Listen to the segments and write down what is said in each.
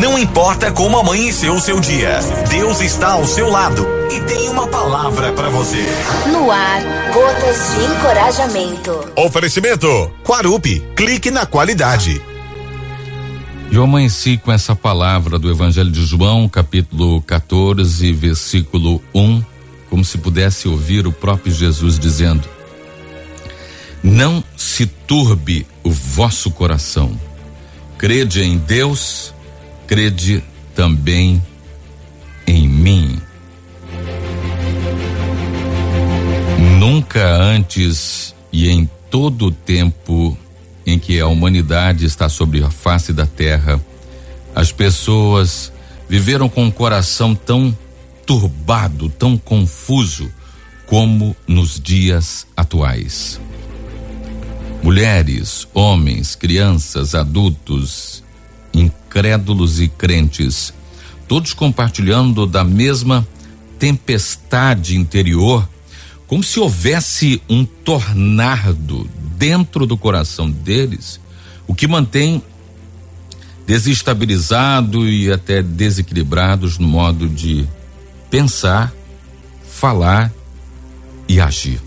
Não importa como amanheceu o seu dia, Deus está ao seu lado e tem uma palavra para você. No ar, Gotas de Encorajamento. Oferecimento Quarupi, clique na qualidade. Eu amanheci com essa palavra do Evangelho de João, capítulo 14, versículo 1, como se pudesse ouvir o próprio Jesus dizendo: não se turbe o vosso coração. Crede em Deus, crede também em mim. Nunca antes e em todo o tempo em que a humanidade está sobre a face da terra, as pessoas viveram com um coração tão turbado, tão confuso como nos dias atuais. Mulheres, homens, crianças, adultos, incrédulos e crentes, todos compartilhando da mesma tempestade interior, como se houvesse um tornado dentro do coração deles, o que mantém desestabilizado e até desequilibrados no modo de pensar, falar e agir.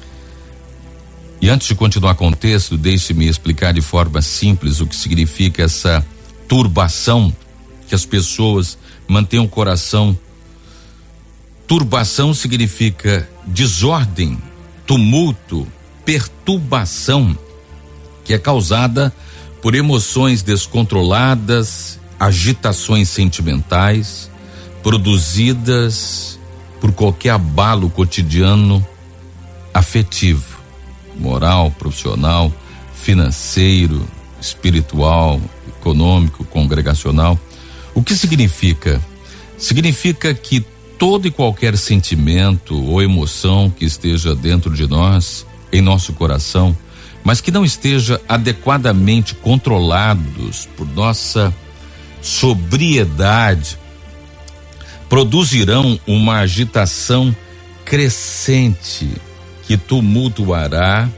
E antes de continuar com o texto, deixe-me explicar de forma simples o que significa essa turbação, que as pessoas mantêm o coração. Turbação significa desordem, tumulto, perturbação, que é causada por emoções descontroladas, agitações sentimentais, produzidas por qualquer abalo cotidiano afetivo, moral, profissional, financeiro, espiritual, econômico, congregacional. O que significa? Significa que todo e qualquer sentimento ou emoção que esteja dentro de nós, em nosso coração, mas que não esteja adequadamente controlados por nossa sobriedade, produzirão uma agitação crescente que tumultuará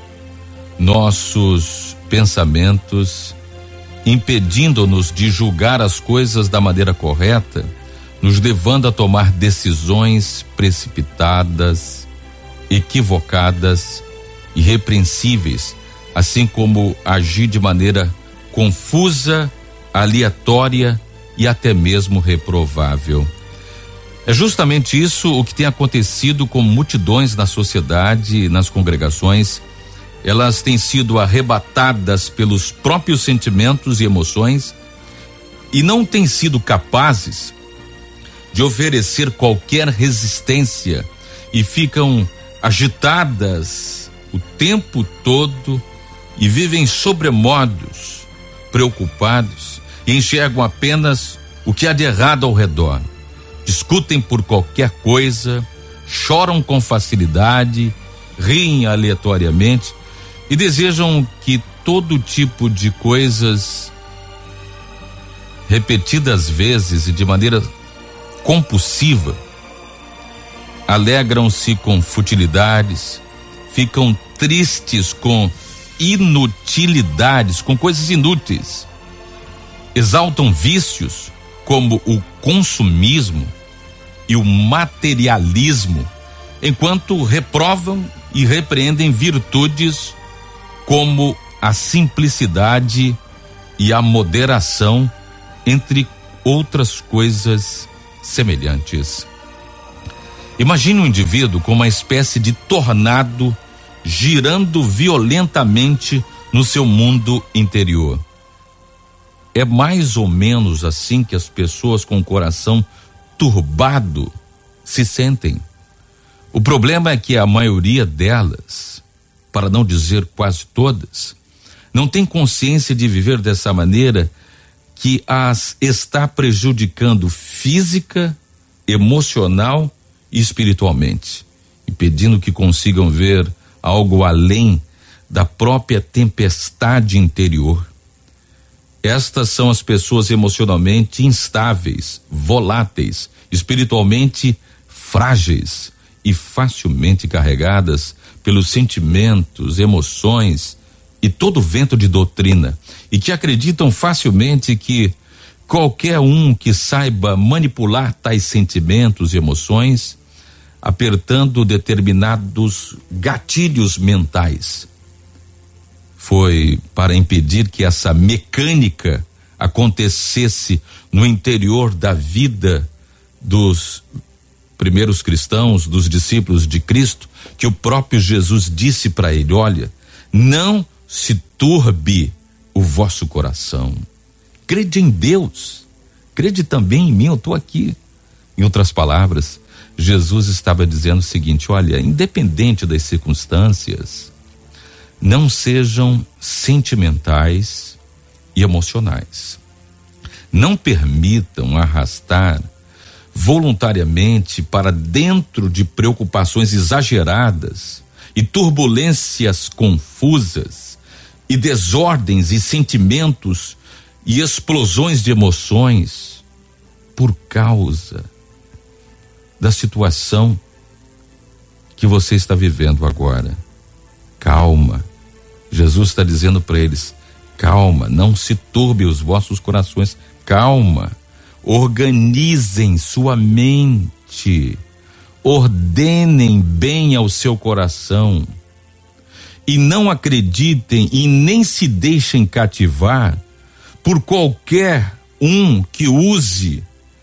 nossos pensamentos, impedindo-nos de julgar as coisas da maneira correta, nos levando a tomar decisões precipitadas, equivocadas, irrepreensíveis, assim como agir de maneira confusa, aleatória e até mesmo reprovável. É justamente isso o que tem acontecido com multidões na sociedade e nas congregações. Elas têm sido arrebatadas pelos próprios sentimentos e emoções e não têm sido capazes de oferecer qualquer resistência e ficam agitadas o tempo todo e vivem sobremodos preocupados e enxergam apenas o que há de errado ao redor. Discutem por qualquer coisa, choram com facilidade, riem aleatoriamente e desejam que todo tipo de coisas repetidas vezes e de maneira compulsiva. Alegram-se com futilidades, ficam tristes com inutilidades, com coisas inúteis. Exaltam vícios como o consumismo e o materialismo, enquanto reprovam e repreendem virtudes como a simplicidade e a moderação, entre outras coisas semelhantes. Imagine um indivíduo com uma espécie de tornado girando violentamente no seu mundo interior. É mais ou menos assim que as pessoas com o coração turbado se sentem. O problema é que a maioria delas, para não dizer quase todas, não tem consciência de viver dessa maneira, que as está prejudicando física, emocional e espiritualmente, impedindo que consigam ver algo além da própria tempestade interior. Estas são as pessoas emocionalmente instáveis, voláteis, espiritualmente frágeis e facilmente carregadas pelos sentimentos, emoções e todo o vento de doutrina, e que acreditam facilmente que qualquer um que saiba manipular tais sentimentos e emoções, apertando determinados gatilhos mentais. Foi para impedir que essa mecânica acontecesse no interior da vida dos primeiros cristãos, dos discípulos de Cristo, que o próprio Jesus disse para ele: olha, não se turbe o vosso coração. Crede em Deus, crede também em mim, eu estou aqui. Em outras palavras, Jesus estava dizendo o seguinte: olha, independente das circunstâncias, não sejam sentimentais e emocionais. Não permitam arrastar voluntariamente para dentro de preocupações exageradas e turbulências confusas e desordens e sentimentos e explosões de emoções por causa da situação que você está vivendo agora. Calma. Jesus está dizendo para eles: calma, não se turbe os vossos corações. Calma. Organizem sua mente. Ordenem bem ao seu coração. E não acreditem e nem se deixem cativar por qualquer um que use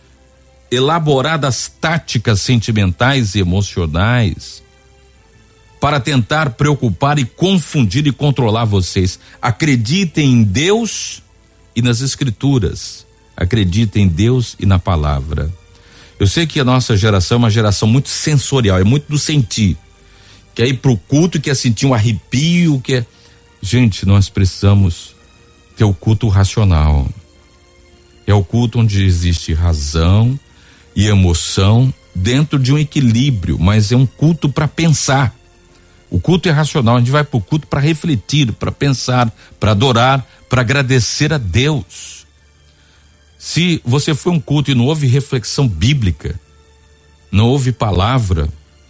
elaboradas táticas sentimentais e emocionais para tentar preocupar e confundir e controlar vocês. Acreditem em Deus e nas Escrituras. Acreditem em Deus e na palavra. Eu sei que a nossa geração é uma geração muito sensorial, é muito do sentir. Quer ir pro culto, quer sentir um arrepio, quer... Gente, nós precisamos ter o culto racional. É o culto onde existe razão e emoção dentro de um equilíbrio, mas é um culto para pensar. O culto é racional, a gente vai pro culto para refletir, para pensar, para adorar, para agradecer a Deus. Se você foi um culto e não houve reflexão bíblica, não houve palavra,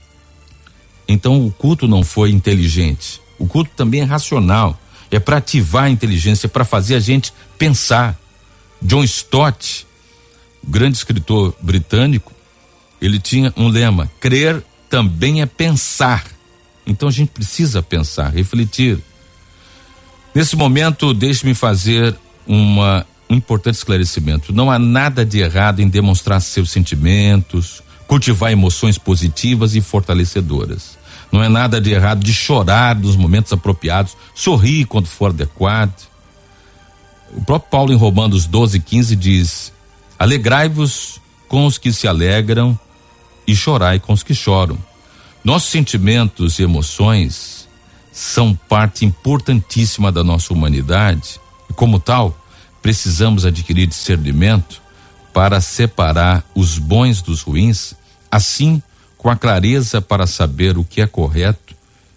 então o culto não foi inteligente. O culto também é racional, é para ativar a inteligência, para fazer a gente pensar. John Stott, o grande escritor britânico, ele tinha um lema: crer também é pensar. Então a gente precisa pensar, refletir. Nesse momento, deixe-me fazer um importante esclarecimento. Não há nada de errado em demonstrar seus sentimentos, cultivar emoções positivas e fortalecedoras. Não é nada de errado de chorar nos momentos apropriados, sorrir quando for adequado. O próprio Paulo, em Romanos 12:15, diz: alegrai-vos com os que se alegram e chorai com os que choram. Nossos sentimentos e emoções são parte importantíssima da nossa humanidade e, como tal, precisamos adquirir discernimento para separar os bons dos ruins, assim com a clareza para saber o que é correto,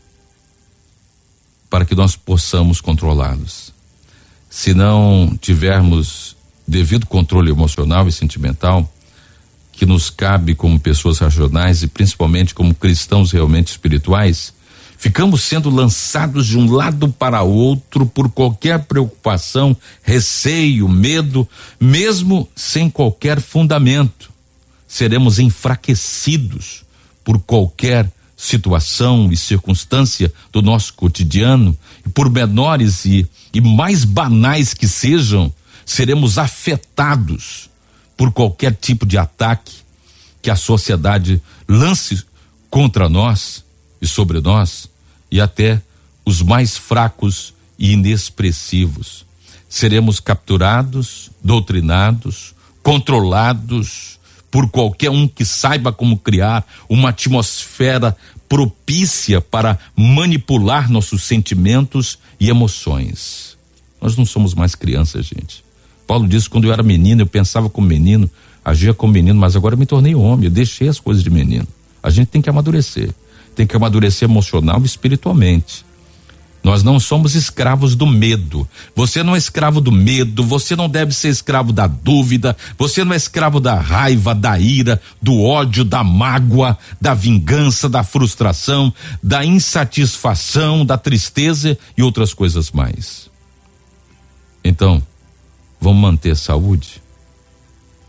para que nós possamos controlá-los. Se não tivermos devido controle emocional e sentimental, que nos cabe como pessoas racionais e principalmente como cristãos realmente espirituais, ficamos sendo lançados de um lado para outro por qualquer preocupação, receio, medo, mesmo sem qualquer fundamento. Seremos enfraquecidos por qualquer situação e circunstância do nosso cotidiano, e por menores e mais banais que sejam, seremos afetados por qualquer tipo de ataque que a sociedade lance contra nós e sobre nós, e até os mais fracos e inexpressivos. Seremos capturados, doutrinados, controlados por qualquer um que saiba como criar uma atmosfera propícia para manipular nossos sentimentos e emoções. Nós não somos mais crianças, gente. Paulo diz: quando eu era menino, eu pensava como menino, agia como menino, mas agora eu me tornei homem, eu deixei as coisas de menino. A gente tem que amadurecer emocional e espiritualmente. Nós não somos escravos do medo. Você não é escravo do medo, você não deve ser escravo da dúvida, você não é escravo da raiva, da ira, do ódio, da mágoa, da vingança, da frustração, da insatisfação, da tristeza e outras coisas mais. Então, vamos manter saúde,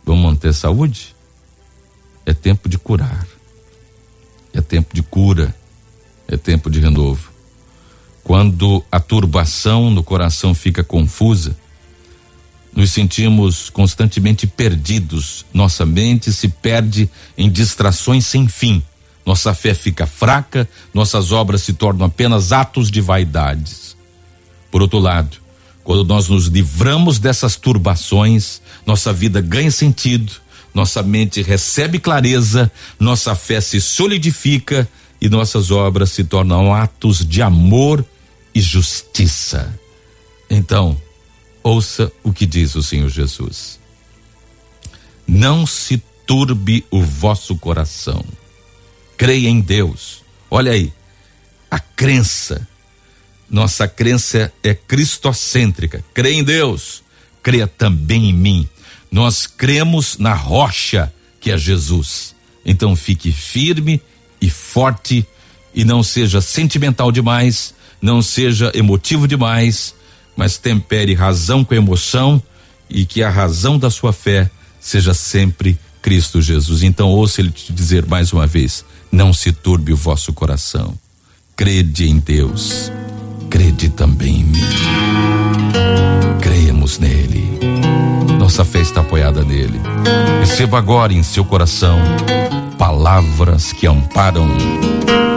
Vamos manter saúde? É tempo de curar. É tempo de cura. É tempo de renovo. Quando a turbação no coração fica confusa, nos sentimos constantemente perdidos. Nossa mente se perde em distrações sem fim. Nossa fé fica fraca, nossas obras se tornam apenas atos de vaidades. Por outro lado, quando nós nos livramos dessas turbações, nossa vida ganha sentido, nossa mente recebe clareza, nossa fé se solidifica e nossas obras se tornam atos de amor e justiça. Então, ouça o que diz o Senhor Jesus. Não se turbe o vosso coração. Creia em Deus. Olha aí, a crença. Nossa crença é cristocêntrica. Creia em Deus, creia também em mim. Nós cremos na rocha que é Jesus. Então fique firme e forte e não seja sentimental demais, não seja emotivo demais, mas tempere razão com emoção e que a razão da sua fé seja sempre Cristo Jesus. Então ouça ele te dizer mais uma vez: não se turbe o vosso coração. Crede em Deus, crede também em mim. Creiamos nele. Nossa fé está apoiada nele. Receba agora em seu coração palavras que amparam